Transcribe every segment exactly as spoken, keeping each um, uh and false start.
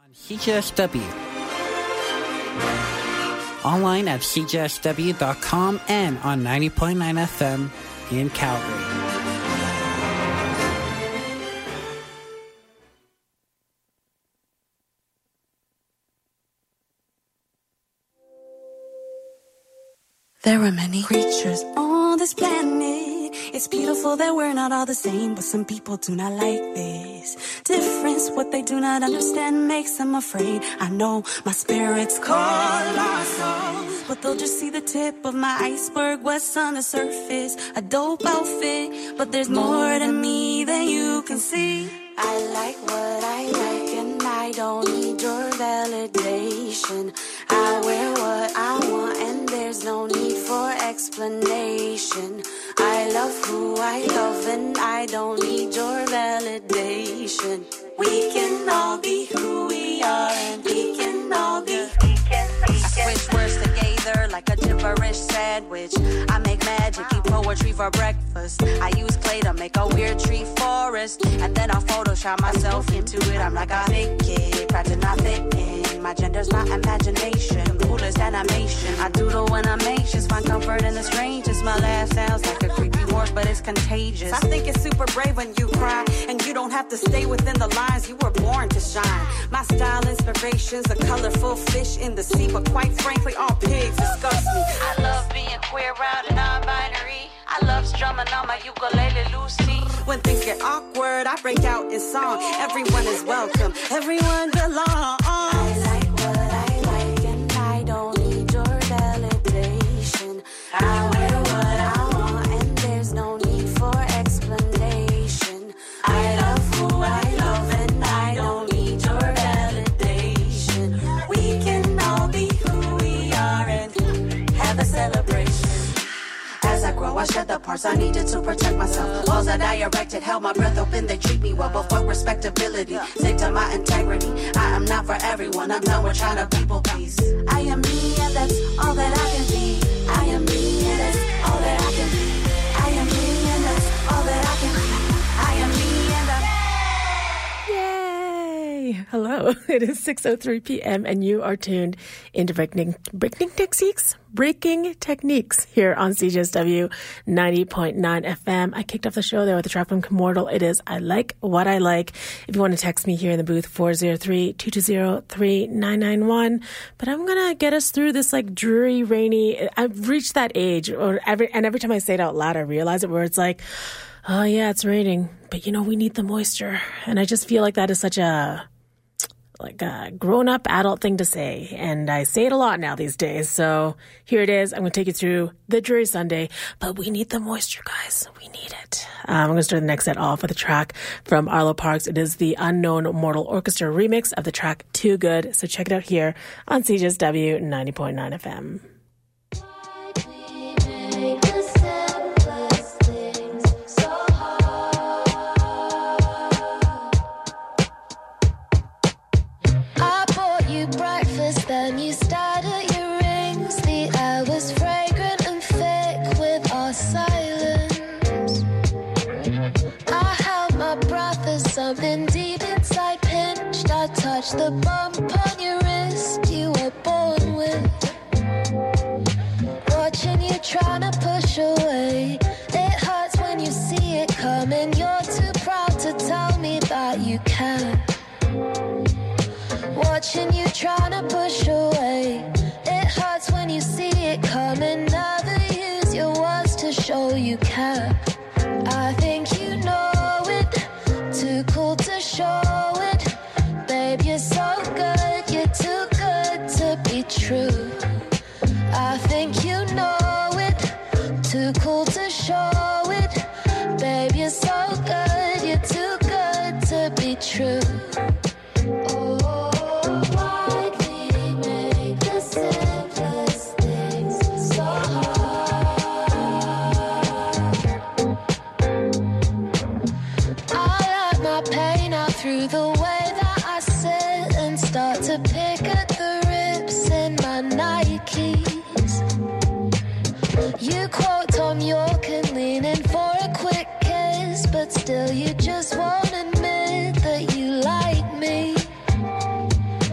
C J S W. Online at c j s w dot com and on ninety point nine F M in Calgary. There are many creatures on this planet. It's beautiful that we're not all the same, but some people do not like this difference. What they do not understand makes them afraid. I know my spirit's colossal, but they'll just see the tip of my iceberg. What's on the surface? A dope outfit, but there's more to me than you can see. I like what I like and I don't need your validation. I wear what I want and there's no need for explanation. I love who I love and I don't need your validation. We can all be who we are and we can all be. We can, we can. I switch words together like a gibberish sandwich. I make magic, eat poetry for breakfast. I use clay to make a weird tree forest, and then I Photoshop myself into it. I'm like a fake kid, try to not fit in. My gender's my imagination, coolest animation. I doodle when I'm anxious, find comfort in the strangest. My laugh sounds like a creepy horse, but it's contagious. I think it's super brave when you cry, and you don't have to stay within the lines. You were born to shine. My style inspiration's a colorful fish in the sea, but quite frankly, all pigs disgust me. I love being queer, round and non-binary. I love strumming on my ukulele, Lucy. When things get awkward, I break out in song. Everyone is welcome. Everyone belongs. I like what I like, and I don't need your validation. I wear what I want, and there's no need for explanation. I love who I love, and I don't need your validation. We can all be who we are and have a celebration. As I grow, I shed the parts I needed to protect myself. Walls that I erected held my breath open, they treat me well, but fuck respectability. Stick to my integrity. I am not for everyone, I'm done with trying to people please. I am me, and that's all that I can be. I am me, and that's all that I can be. I am me, and that's all that I can be. I am me, and that's... Yay! Hello, it is six oh three p.m. and you are tuned into Breaking, breaking Techniques? Breaking Techniques here on C J S W ninety point nine F M. I kicked off the show there with the track from Immortal. It is I Like What I Like. If you want to text me here in the booth, four oh three, two two zero, three nine nine one. But I'm going to get us through this like dreary, rainy... I've reached that age, or every and every time I say it out loud, I realize it, where it's like, oh yeah, it's raining, but you know, we need the moisture. And I just feel like that is such a... like a grown-up adult thing to say, and I say it a lot now these days. So here it is. I'm going to take you through the dreary Sunday, but we need the moisture, guys. We need it. Um, I'm going to start the next set off with a track from Arlo Parks. It is the Unknown Mortal Orchestra remix of the track Too Good. So check it out here on C J S W ninety point nine F M. Then you started your rings. The air was fragrant and thick with our silence. I held my breath as something deep inside pinched. I touched the bump on your wrist you were born with. Watching you trying to push away. It hurts when you see it coming. You're too proud to tell me that you can. Watching you trying to push away. It hurts when you see it coming. Never use your words to show you care. I think you know it. Too cool to show it. Babe, you're so good. You're too good to be true. I think you know it. Too cool to show it. Babe, you're so good. You're too good to be true. Through the way that I sit and start to pick at the rips in my Nikes. You quote Tom York and lean in for a quick kiss, but still you just won't admit that you like me.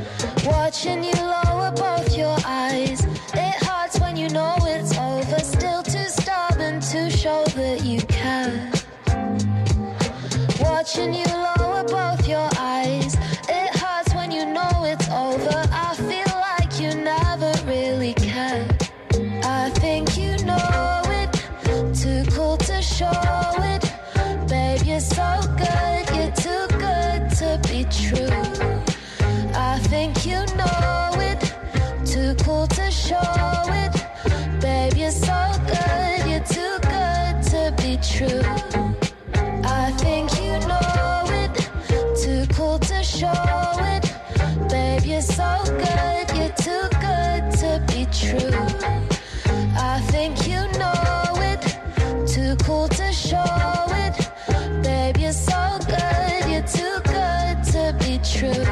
Watching you lower both your eyes. It hurts when you know it's over. Still too stubborn to show that you care. Watching you lower both your eyes. It hurts when you know it's over. I feel like you never really cared. I think you know it. Too cool to show it. Babe, you're so good. You're too good to be true. I think you know it. Too cool to show it. Babe, you're so good. You're too good to be true. I think you know it. Too cool to show it. Babe, you're so good. You're too good to be true. I think you know it. Too cool to show it. Babe, you're so good. You're too good to be true.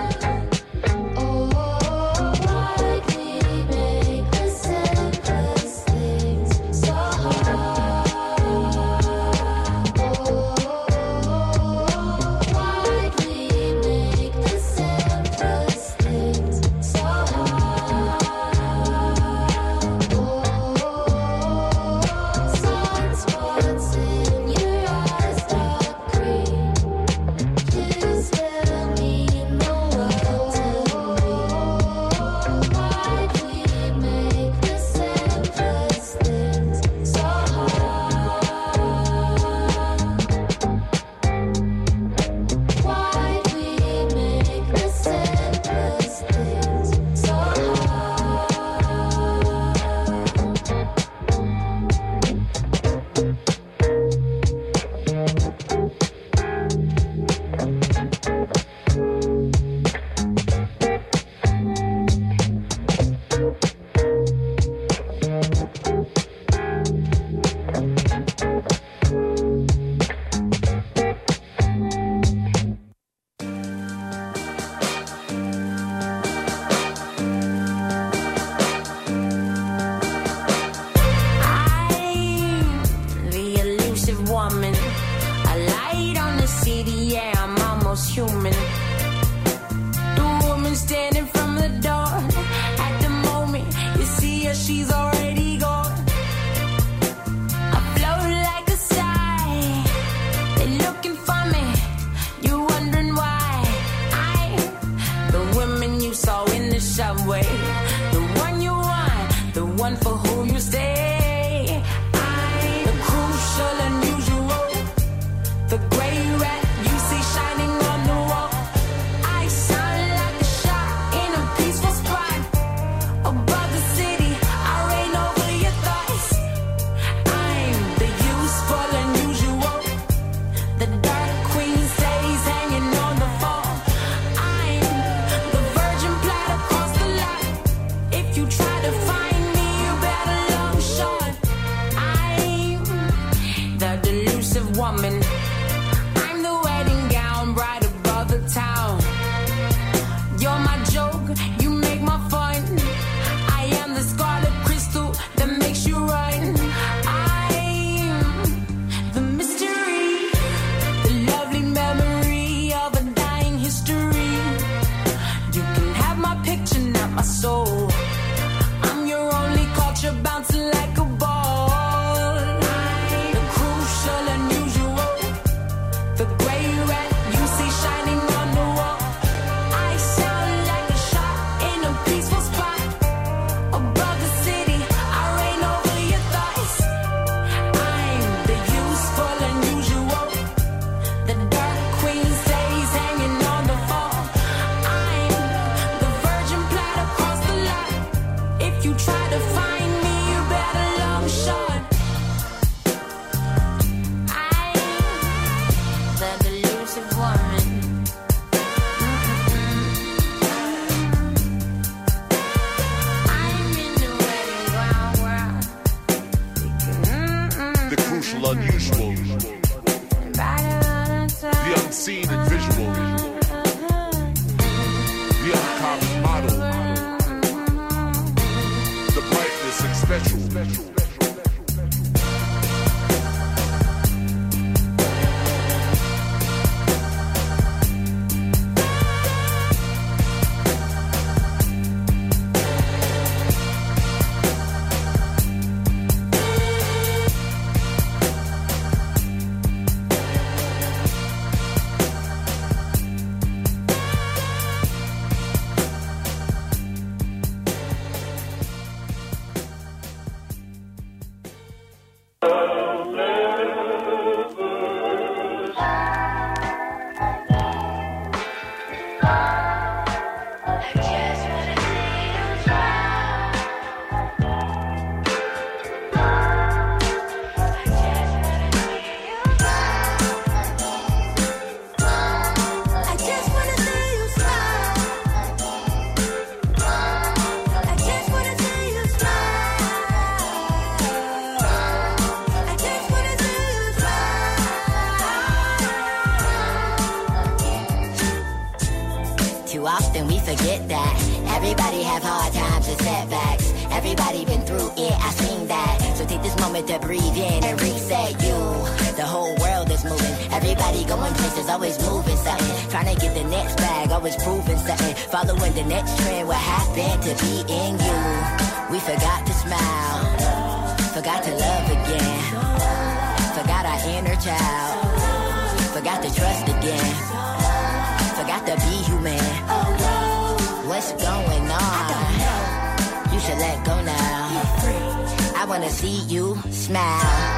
forget that. Everybody have hard times and setbacks. Everybody been through it, I seen that. So take this moment to breathe in and reset you. The whole world is moving. Everybody going places, always moving something. Trying to get the next bag, always proving something. Following the next trend, what happened to be in you? We forgot to smile, forgot to love again, forgot our inner child, forgot to trust again, forgot to be human. What's going on? You should let go now. I wanna see you smile.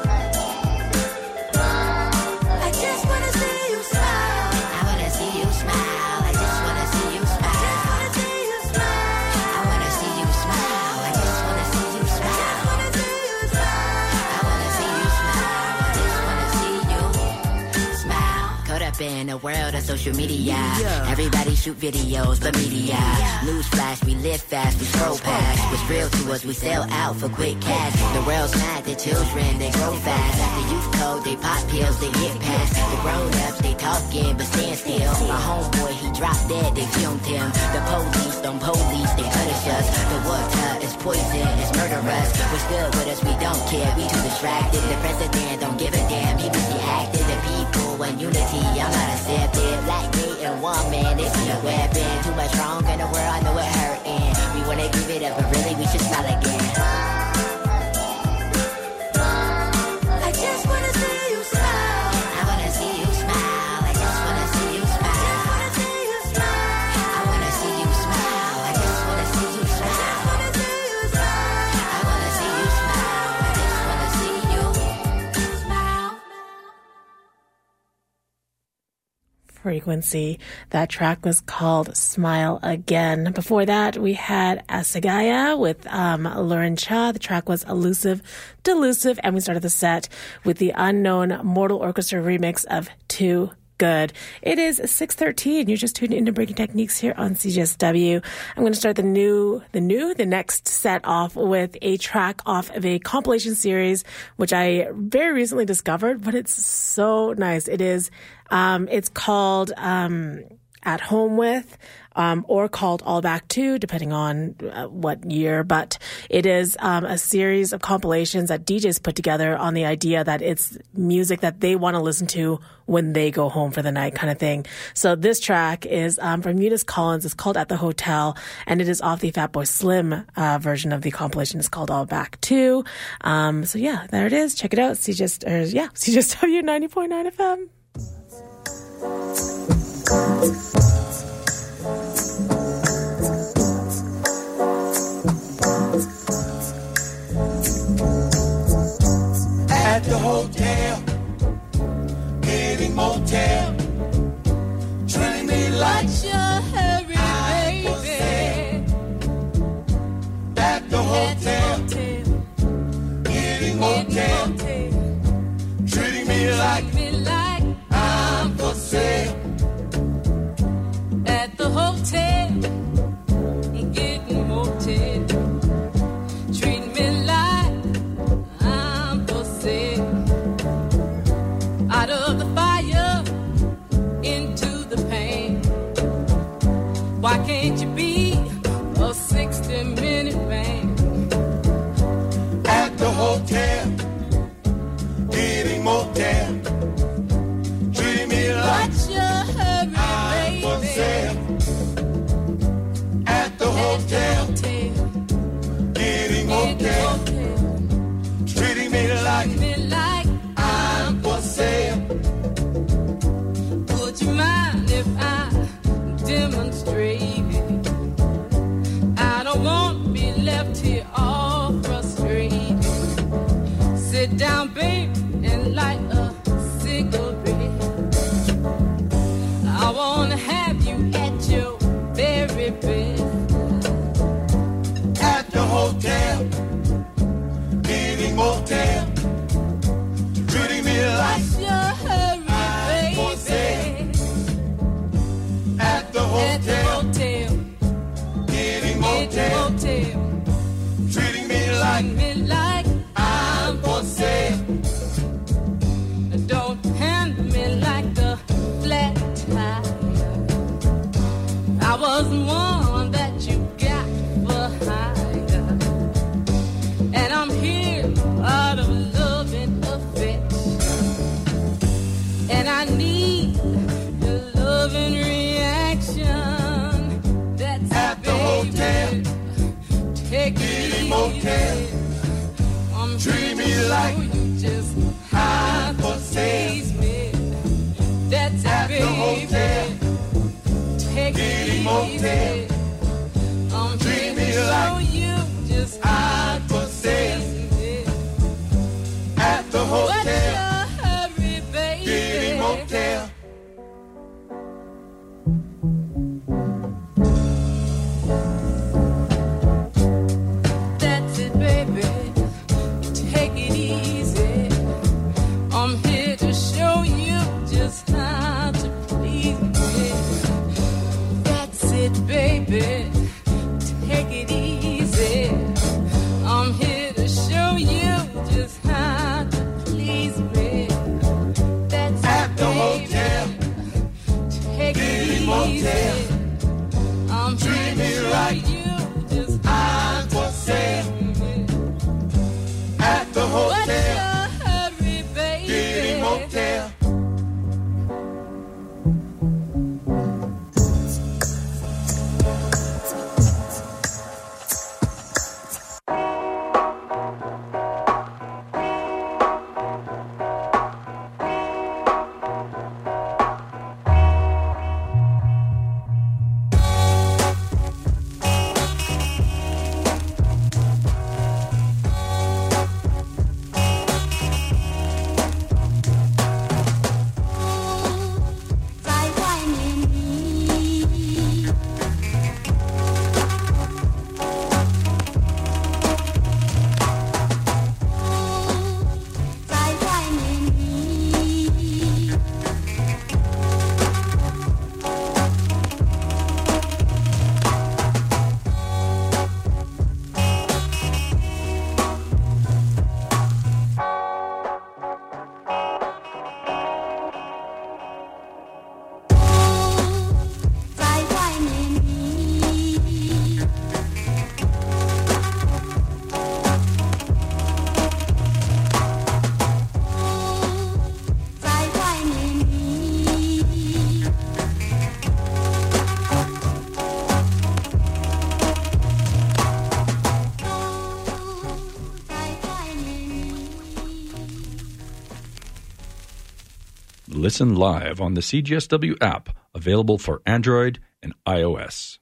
I just wanna see you smile. I wanna see you smile. I just wanna see you smile. I wanna see you smile. I just wanna see you smile. I wanna see you smile. I just wanna see you smile. Caught up in a world of social media. Everybody shoot videos, but media. Newsflash, we live fast, we scroll past. What's real to us, we sell out for quick cash. The world's mad, the children, they grow fast. The youth code, they pop pills, they get past. The grown-ups, they talking, but stand still. My homeboy, he dropped dead, they filmed him. The police, don't police, they punish us. The water is poison, it's murderous. What's good with us, we don't care, we too distracted. The president don't give a damn, he busy acting. The people in unity, I'm not accepted. Black gay and woman, they see a weapon. Too much wrong in the world, I know it hurting. We wanna give it up, but really we should smile again. I just wanna see you smile. I wanna see you smile. I just wanna see you smile. I wanna see you smile. I just wanna see you smile. I wanna see you smile. I just wanna see you smile. Frequency. That track was called Smile Again. Before that, we had Asagaya with um, Lauren Cha. The track was Elusive, Delusive, and we started the set with the Unknown Mortal Orchestra remix of Too Good. It is six thirteen. You're just tuned into Breaking Techniques here on C J S W. I'm going to start the new, the new, the next set off with a track off of a compilation series, which I very recently discovered, but it's so nice. It is, um, it's called, um, At Home With, um, or called All Back To, depending on uh, what year. But it is um, a series of compilations that D Js put together on the idea that it's music that they want to listen to when they go home for the night, kind of thing. So this track is um, from Eunice Collins. It's called At the Hotel, and it is off the Fatboy Slim uh, version of the compilation. It's called All Back To. Um, so yeah, there it is. Check it out. C J S, or, yeah, C J S W ninety point nine F M. At the hotel, getting motel, treating me like your hurry, baby. At the hotel, getting motel, treating me like, me like I'm for sale. At the hotel, getting motel, treating me like I'm for sale. Out of the fire, into the pain. Why can't you be a sixty minute man? At the hotel, getting motel, treating me like What's your hurry, I'm for baby? sale. At the hotel, getting motel, treating me like me like I'm for sale. Would you mind if I demonstrated? I don't want to be left here all frustrated. Sit down, babe, and light a cigarette. I want to have you at your very best. At the hotel, getting motel, treating me like What's your hurry, I'm for sale. baby? At the At the hotel, hotel, getting get motel, motel, treating me like me like I'm for sale. don't handle me like a flat tire. I wasn't one that you got for hire. And I'm here out of love and affection. And I need your love and reaction. That's At the hotel, take it Kitty easy. Motel. I'm Treat me here to like show you just how for to sale. please me. That's At it, the baby. hotel, Take Kitty it Motel. easy. I'm Treat here me to show like you just how for to sale. please me. At the What's hotel, your hurry, baby? Kitty Motel. That's it, baby. Take it easy. I'm here to show you just how to please me. That's it, baby. Take it easy. I'm here to show you just how to please me. That's At it, the baby. hotel, Take it Kitty easy. Motel. I'm Treat here me to show right. you just how I'm for to sale. please me. At the What's hotel, your hurry, baby? Kitty Motel. Listen live on the C G S W app, available for Android and iOS.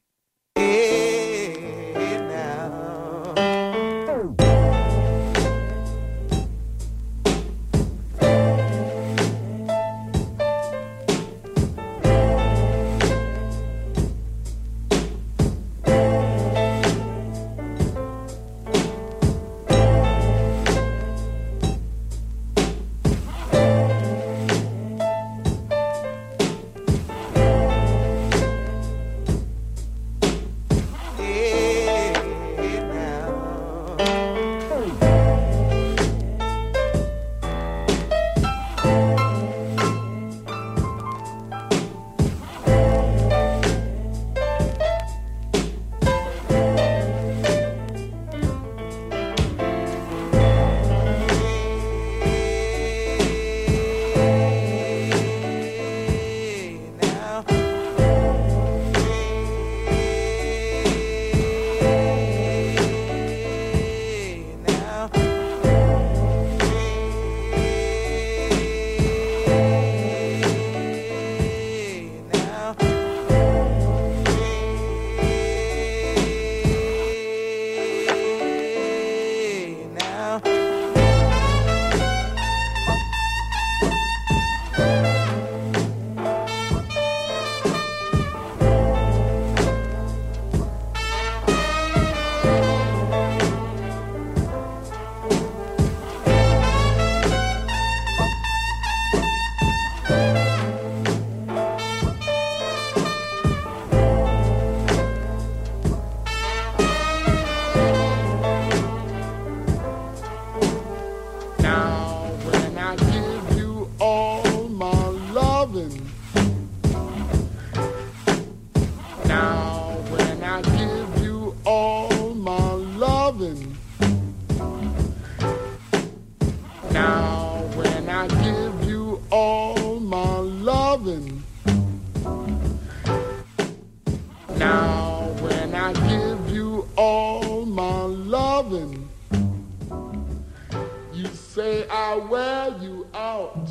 I'll wear you out.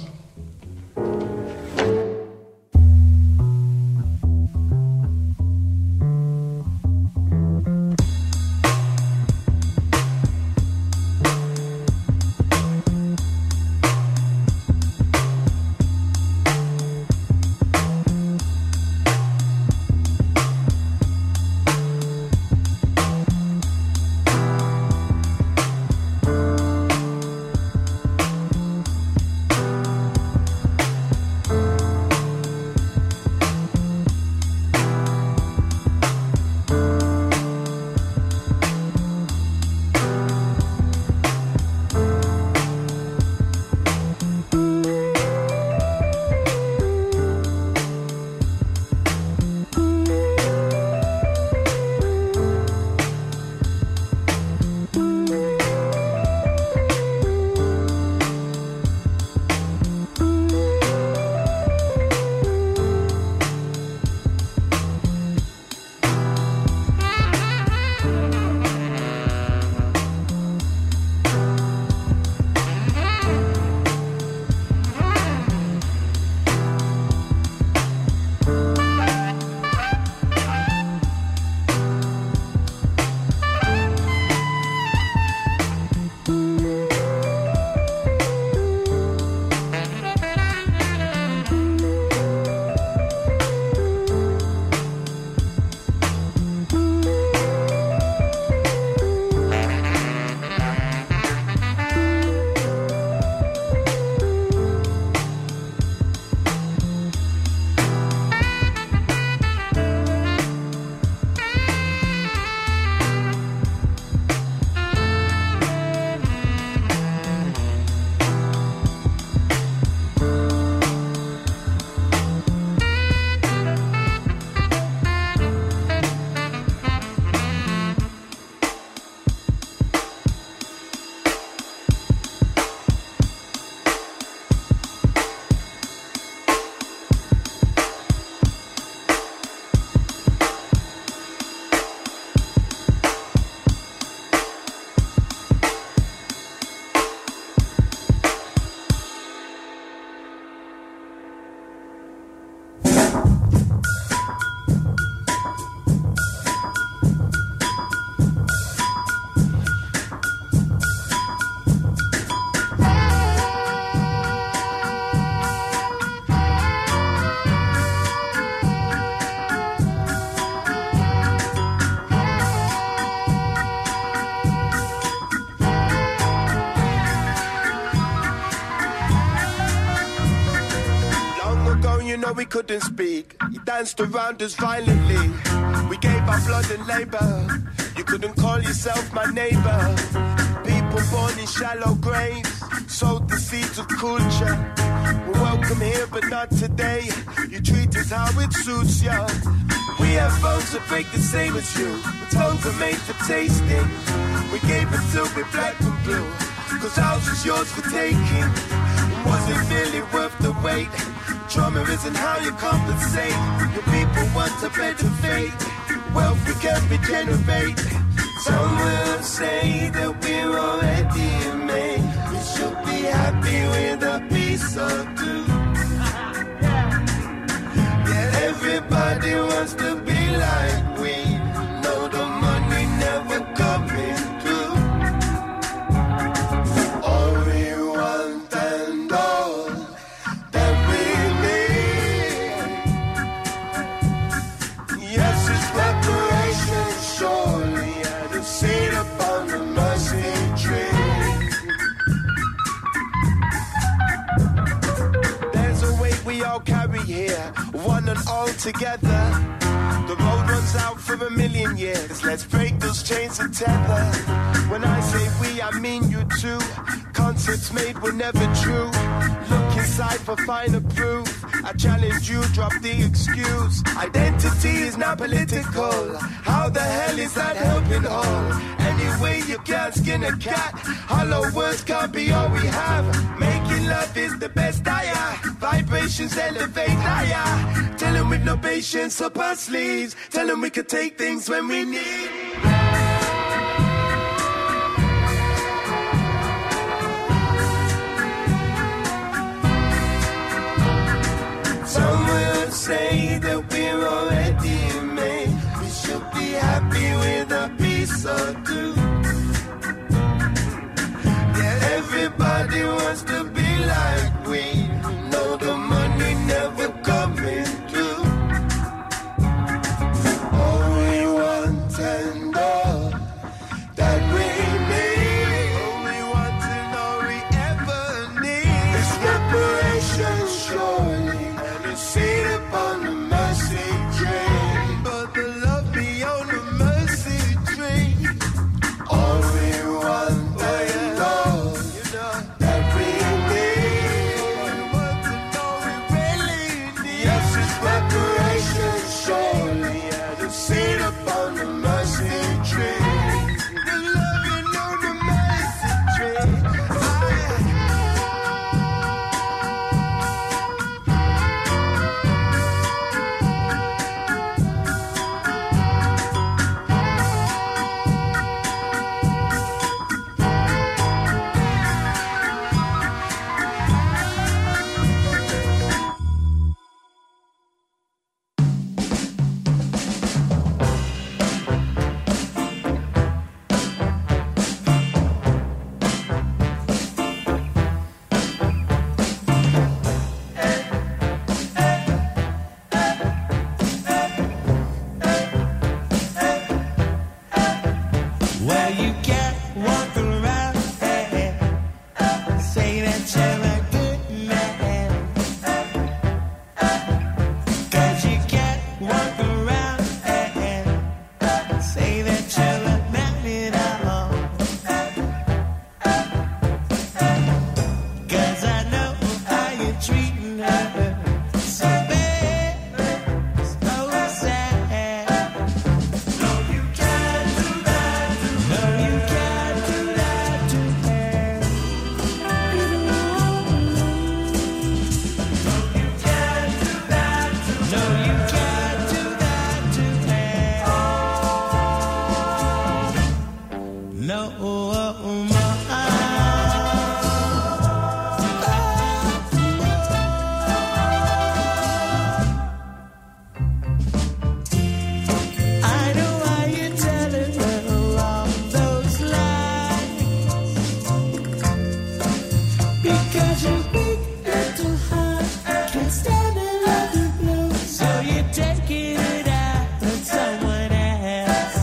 You know we couldn't speak. You danced around us violently. We gave our blood and labor. You couldn't call yourself my neighbor. People born in shallow graves sowed the seeds of culture. We're welcome here, but not today. You treat us how it suits ya. We have bones that break the same as you. But tongues are made for tasting. We gave it till we're black and blue. Cause ours is yours for taking. Was it really worth the wait? Trauma isn't how you compensate. Your people want a better fate. Wealth we can regenerate. Some will say that we're already made. We should be happy with a piece or two. Yeah, everybody wants to be like we. No, the money never coming through. All we want and all that we need. Yes, it's reparation, surely. At a seat upon the mercy tree. There's a weight we all carry here, one and all together. The road runs out for a million years. Let's break those chains and tether. When I say we, I mean you too. Concepts made were never true. Look inside for finer proof. I challenge you, drop the excuse. Identity is not political. How the hell is that helping all? Anyway, you can't skin a cat. Hollow words can't be all we have. Making love is the best I have. Vibrations elevate higher. Tell them with no patience up our sleeves. Tell them we could take things when we need. happy with a piece or two. Yeah, everybody wants to be like we. No, the money never coming through. All we want and all that we need, all we want and all we ever need is reparations, surely, and a seat upon the mercy tree. But the love beyond the mercy tree, all we want and all that we need, all we want and all we really need, yes, it's reparations, surely, and a seat upon the mercy tree. The love you know the mercy tree. Well, you can't walk around and say that you're a good man. 'Cause you can't walk around and say that you're a man at all. 'Cause I know how you're treating her. So bad, so sad. No, you can't do that. No, you can't do that to her. No, you can't do that to her. No, you can't do that to her. No more. I know why you're telling her all those lies. Because your big little heart can't stand another blow. So you're taking it out on someone else.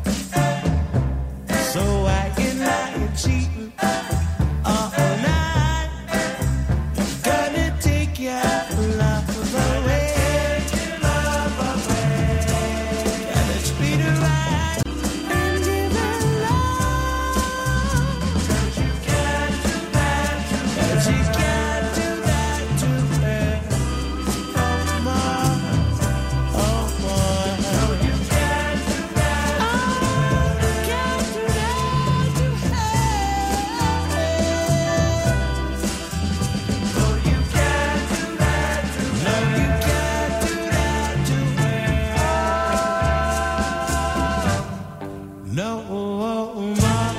So I can lie and cheating all night. Gonna take your love away. Gotta treat her right and give her love. 'Cause you can't do that to her. 'Cause you can't do that to her. Oh, more. Oh, more. No, you can't do that. Oh, you can't do that to her. No, you can't do that to her. No, you can't do that to her. No more. No more.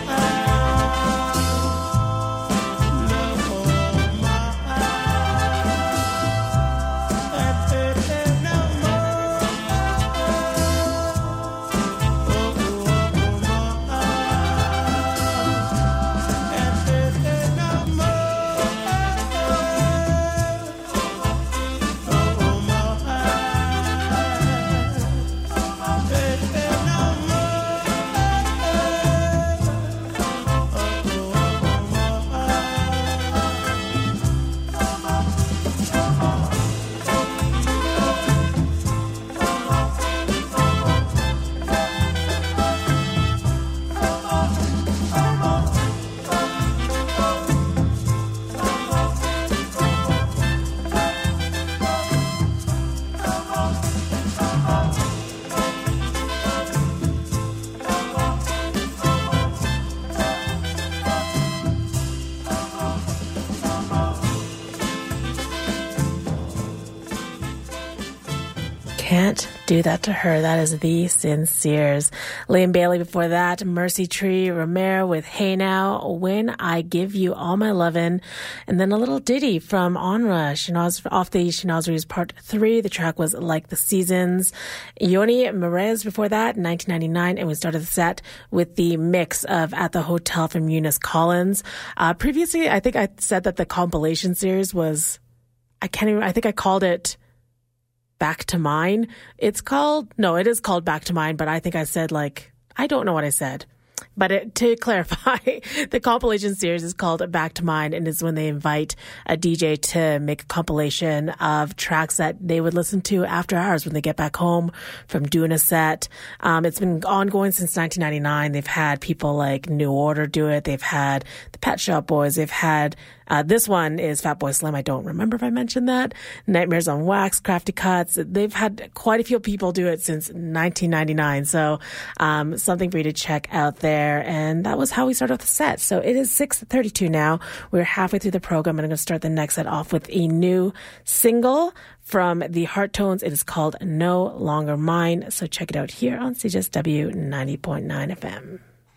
Can't Do That to Her. That is The Sinceres. Liam Bailey before that. Mercy Tree Romero with Hey Now, When I Give You All My Lovin'. And then a little ditty from Onra, Shanaz, off the Shanazri's Part three. The track was Like the Seasons. Yoni Merez before that, nineteen ninety-nine. And we started the set with the mix of At the Hotel from Eunice Collins. Uh, previously, I think I said that the compilation series was, I can't even, I think I called it Back to Mine. It's called, no, it is called Back to Mine, but I think I said like, I don't know what I said. But it, to clarify, the compilation series is called Back to Mine, and is when they invite a D J to make a compilation of tracks that they would listen to after hours when they get back home from doing a set. Um, it's been ongoing since nineteen ninety-nine. They've had people like New Order do it. They've had the Pet Shop Boys. They've had Uh, this one is Fatboy Slim. I don't remember if I mentioned that. Nightmares on Wax, Crafty Cuts. They've had quite a few people do it since nineteen ninety-nine. So um, something for you to check out there. And that was how we started off the set. So it is six thirty-two now. We're halfway through the program, and I'm going to start the next set off with a new single from the Hearttones. It is called No Longer Mine. So check it out here on C J S W ninety point nine F M.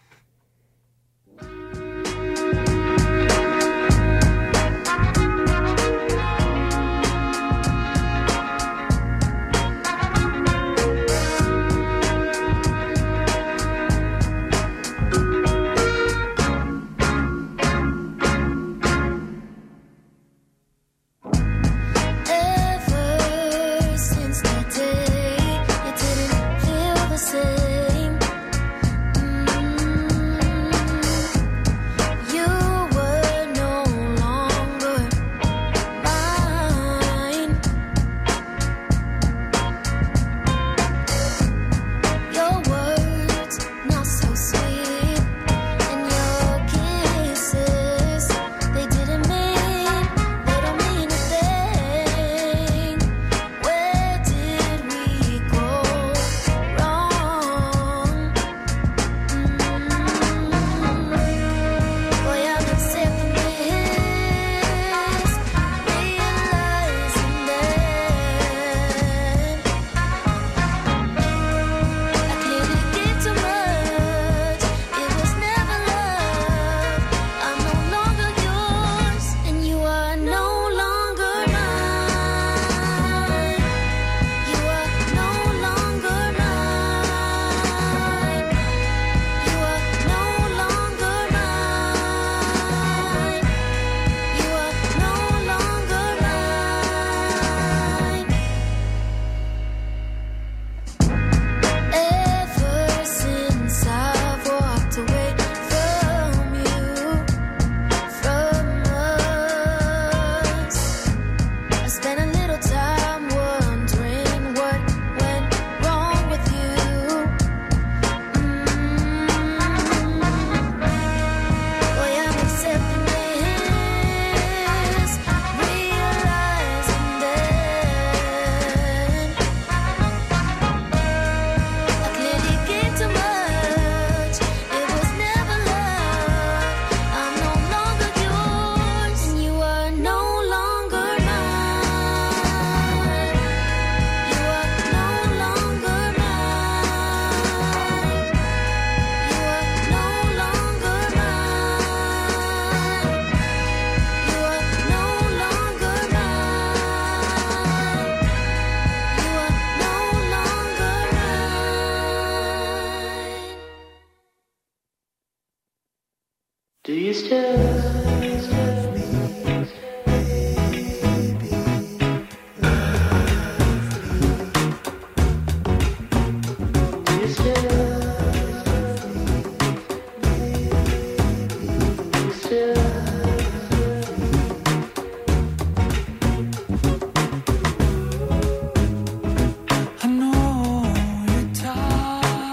Do you still love me?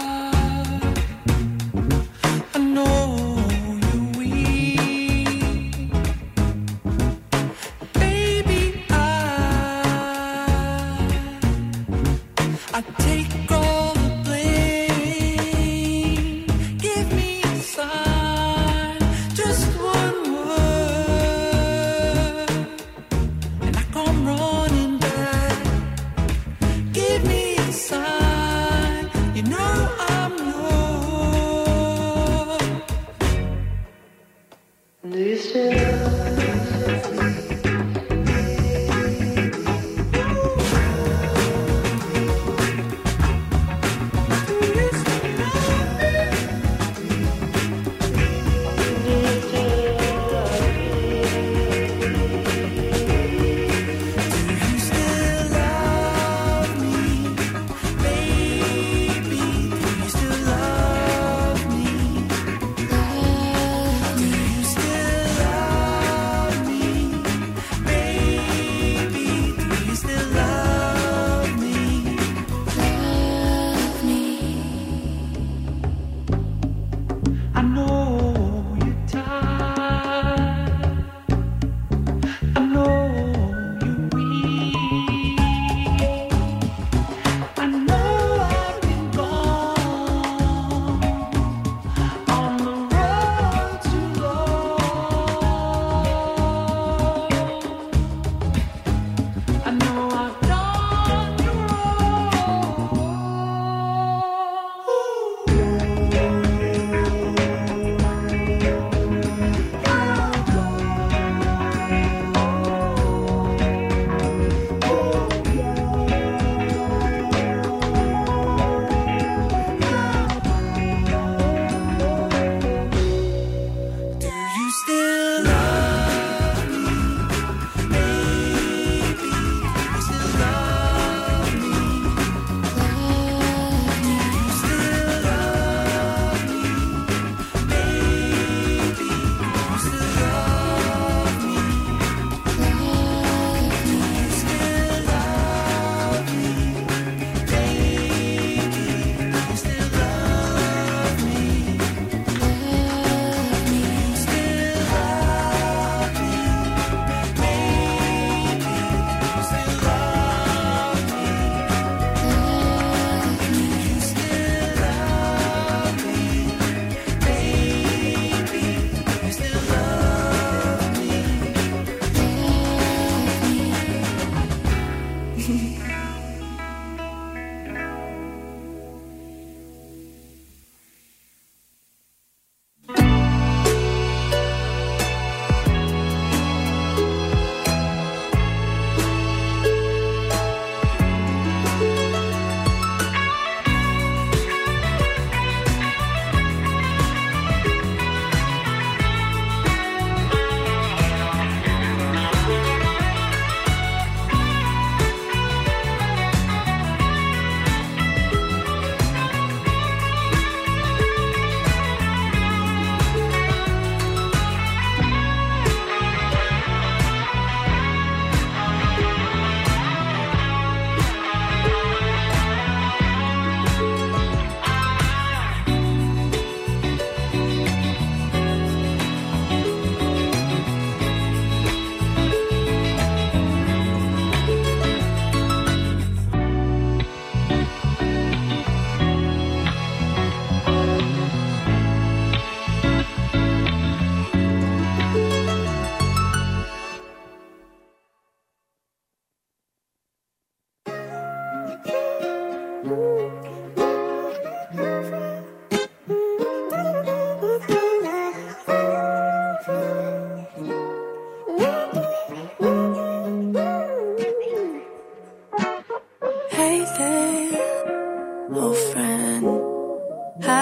I know you're weak.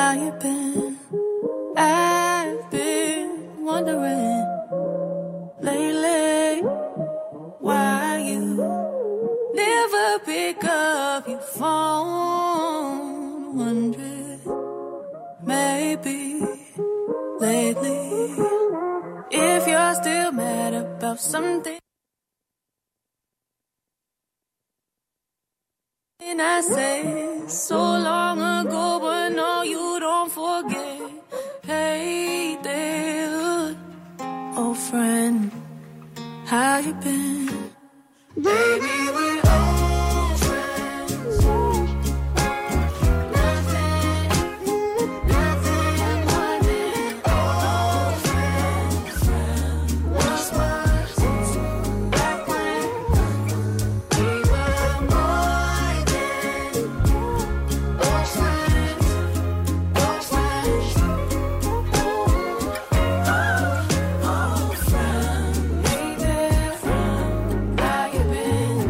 how you been? I've been wondering lately why you never pick up your phone. Wondering maybe lately if you're still mad about something. And I say so long ago, but no, you don't forget. Hey there, old friend, how you been? Baby, we're old friends. Nothing, nothing more than old friends. What's worse, back when we were more than old friends, old friends. Old friend, hey there, how you been?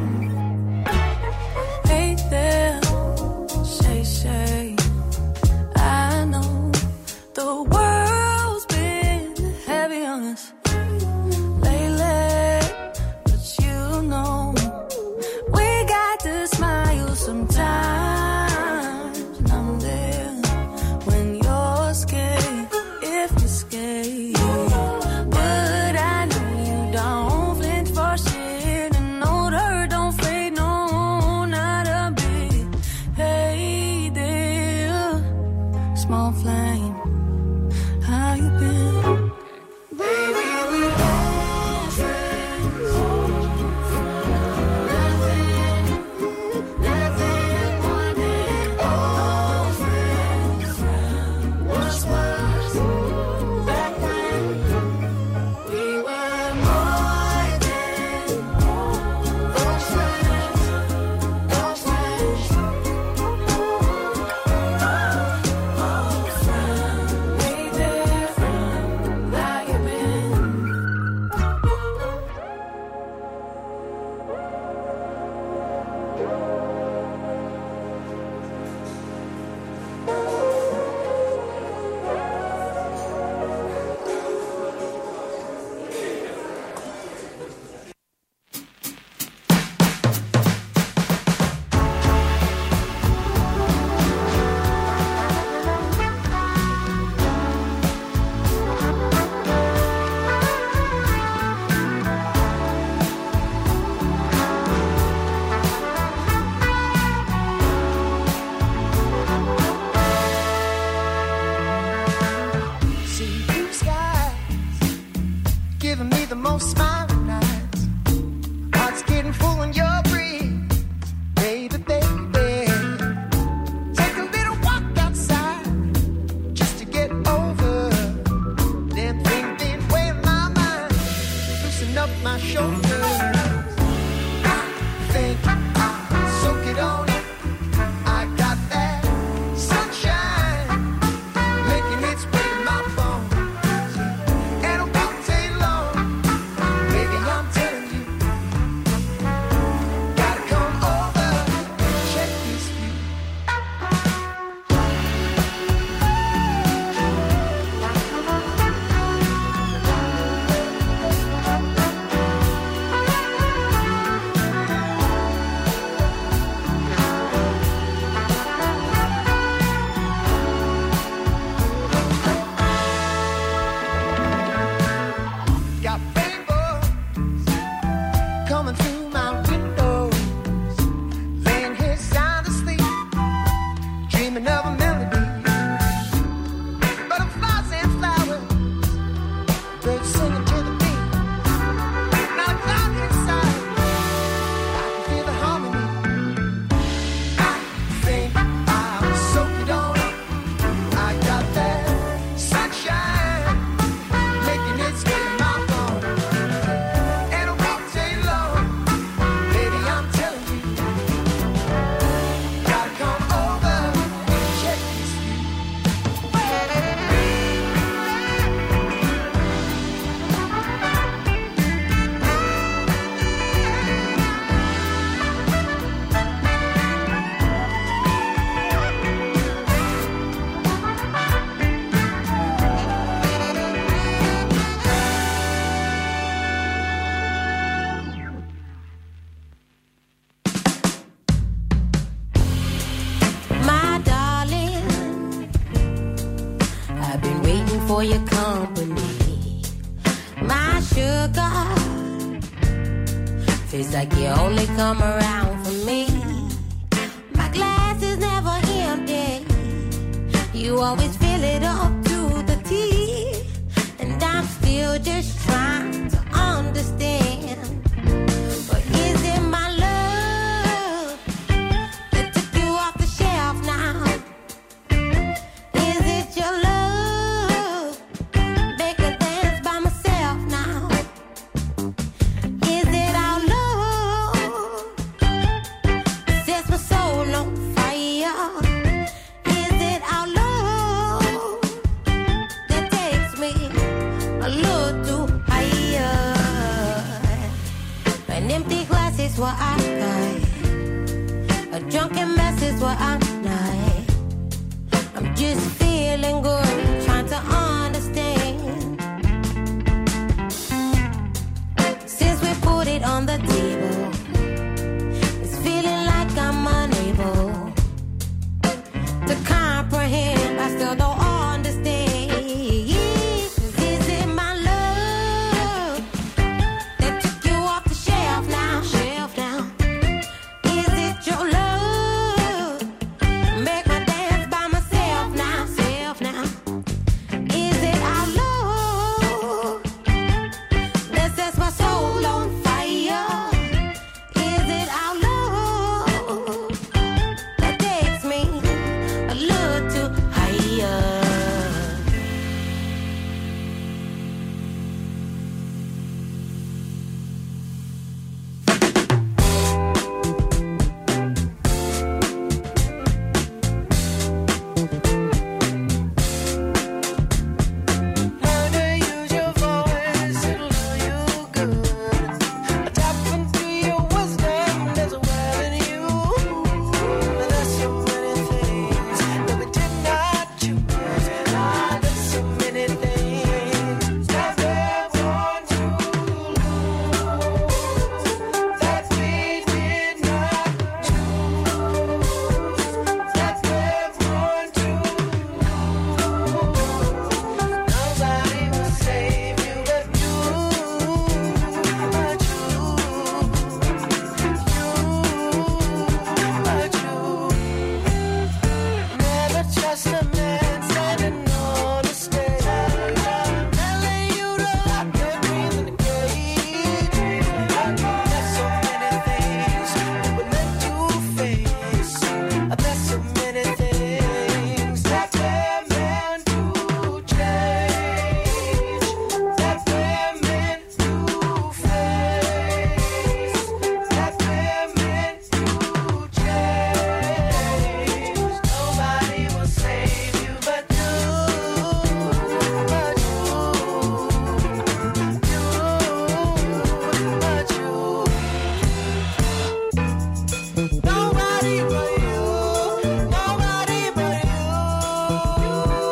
Hey there, Shay Shay. I know the world's been heavy on us lately, but you know we got to smile sometimes. And I'm there when you're scared, if you're scared. But I know you don't flinch for shit, and no hurt don't fade, no, not a bit. Hey there, small flame, how you been? Baby, we're old friends. Nothing, nothing more than old friends. What's worse, back when we were more than those friends, those friends. Old friend, hey there, for your company. My sugar, feels like you only come around for me. My glass is never empty. You always fill it up to the tea. And I'm still just trying to understand. But is it my love that took you off the shelf now? Is it your love? Make a dance by myself now. Is it our love? Sets my soul on fire. Is it our love that takes me a little too higher? An empty glass is what I got. A drunken mess is what I'm not. I'm just feeling good, trying to understand. Since we put it on the table, it's feeling like I'm unable to comprehend. I still don't understand. Is it my love that took you off the shelf now? Shelf now. Is it your love? Make my dance by myself now. Self now. Is it our love that sets my soul on fire? Is it our love that takes me a little too higher? How to use your voice, it'll do you good. Tap into your wisdom, there's a well in you. There's so many things that we did not choose. Ah, there's so many things that we want to lose. That we did not choose. That we want to Nobody will save you but you, but you, but you. Never trust a man standing on the stage, telling you to lock your dreams in the cage. There's so many things that we're meant to face. There's so many things that we're meant to change, that we're meant to face, that we're meant to change. Nobody will save you but you, but you, you, but you. Nobody but you, nobody but you.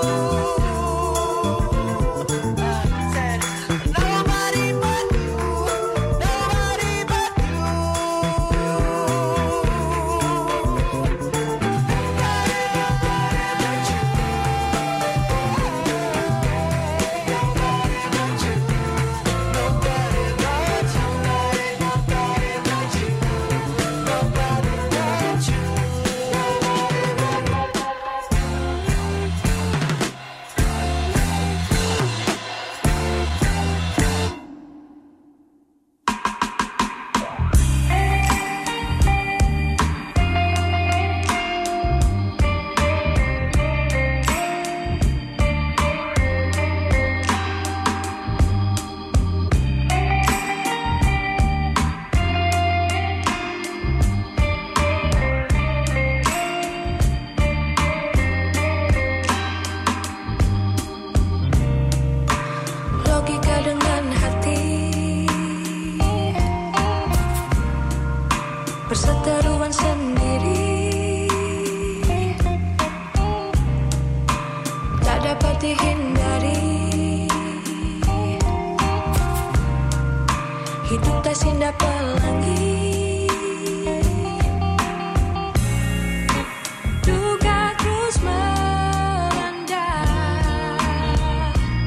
I said, nobody but you, nobody but logika dengan hati, perseteruan sendiri, tak dapat dihindari. Hidup tak sindah pelangi, duka terus melanda.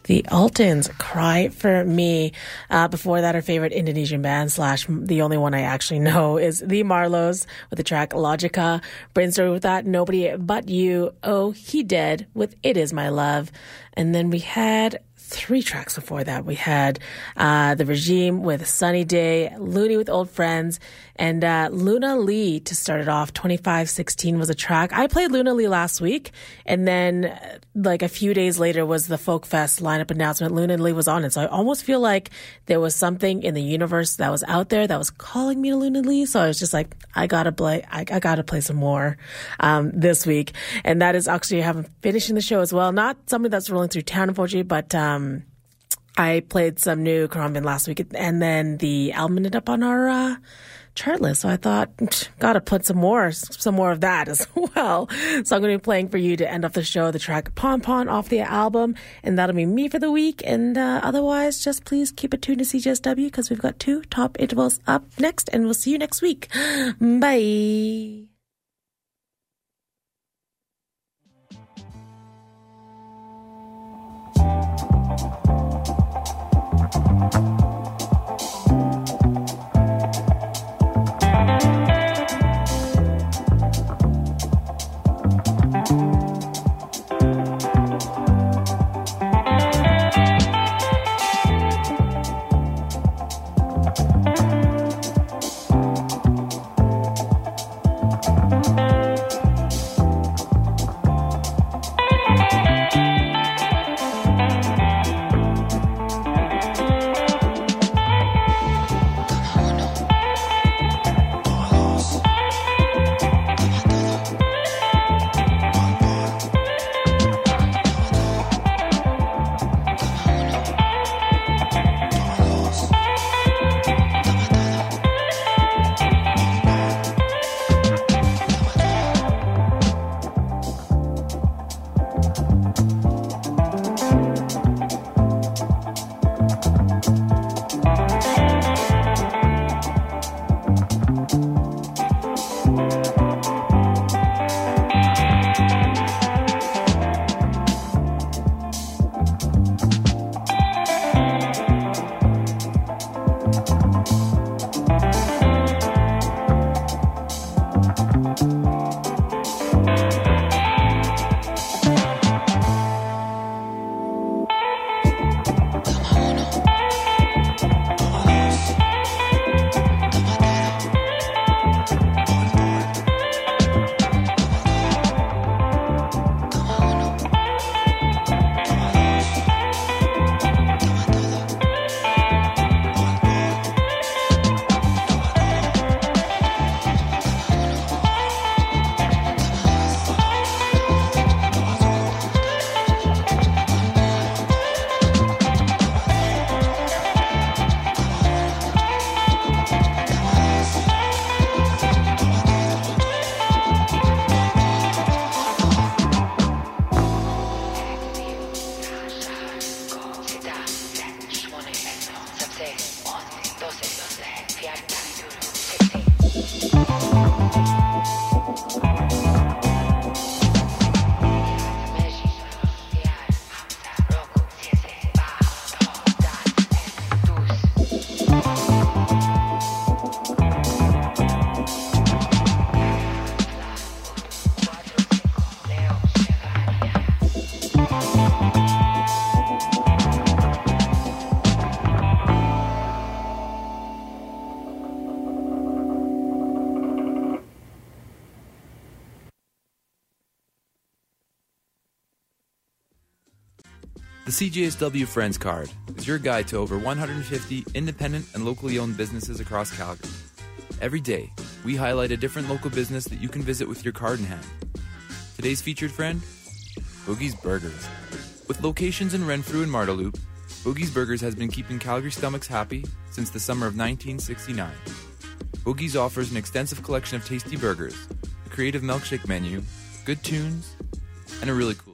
The Altons, Cry for Me. Uh, before that, our favorite Indonesian band, slash the only one I actually know, is The Marlows with the track Logica. Brainstorm with that, Nobody But You. Oh, He Dead with It Is My Love. And then we had three tracks before that. We had uh, The Regime with Sunny Day, Looney with Old Friends, and uh, Luna Lee to start it off. twenty-five sixteen was a track. I played Luna Lee last week, and then uh, like a few days later was the Folk Fest lineup announcement. Luna Lee was on it, so I almost feel like there was something in the universe that was out there that was calling me to Luna Lee. So I was just like, I gotta play, I, I gotta play some more um, this week, and that is actually having finishing the show as well. Not something that's rolling through town, unfortunately, but. Um, I played some new Colombian last week, and then the album ended up on our uh, chart list. So I thought, gotta put some more, some more of that as well. So I'm going to be playing for you to end off the show the track Pon Pon off the album, and that'll be me for the week. And uh, otherwise, just please keep it tuned to C J S W because we've got two top intervals up next, and we'll see you next week. Bye. The C J S W Friends Card is your guide to over one hundred fifty independent and locally owned businesses across Calgary. Every day, we highlight a different local business that you can visit with your card in hand. Today's featured friend, Boogie's Burgers. With locations in Renfrew and Marteloup, Boogie's Burgers has been keeping Calgary stomachs happy since the summer of nineteen sixty-nine. Boogie's offers an extensive collection of tasty burgers, a creative milkshake menu, good tunes, and a really cool